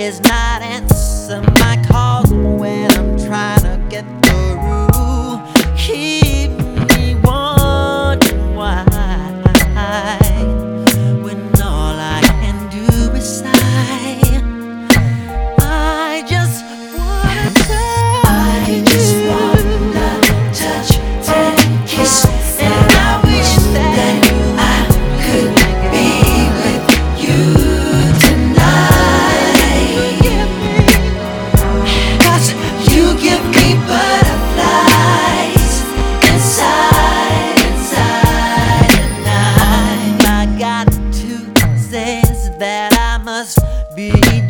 is not answer my calls when I'm trying to get through. Keep me wondering why, when all I can do is sigh. I just wanna touch and kiss, and I wish that I could be with you tonight. 'Cause you give me butterflies inside, and I got to say is that I must be